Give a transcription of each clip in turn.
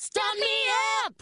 Start me up.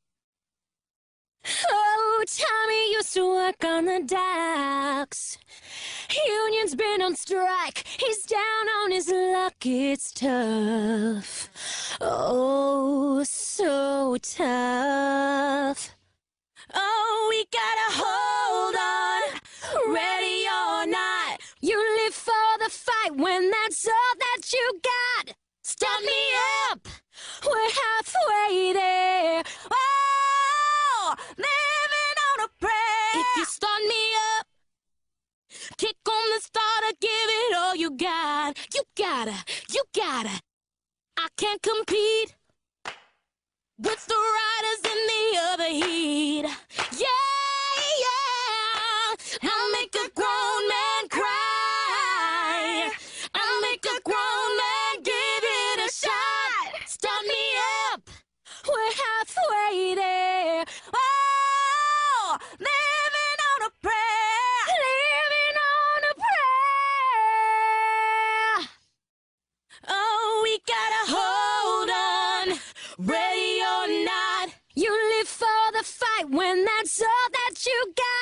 Oh, Tommy used to work on the docks. Union's been on strike. He's down on his luck. It's tough. Oh, so tough. Oh, we gotta hold on, ready or not. You live for the fight when that's all that you got. Start me up, we're halfway there. Oh, living on a prayer. If you start me up, kick on the starter, give it all you got. You gotta. I can't compete with the riders in the other heat. Yeah, I'll make a grown man cry. I'll make a grown man give it a shot. Start me up, we're halfway there. Oh, living on a prayer. Living on a prayer. Oh, we gotta hold on, ready or not. You live for the fight when that's all that you got.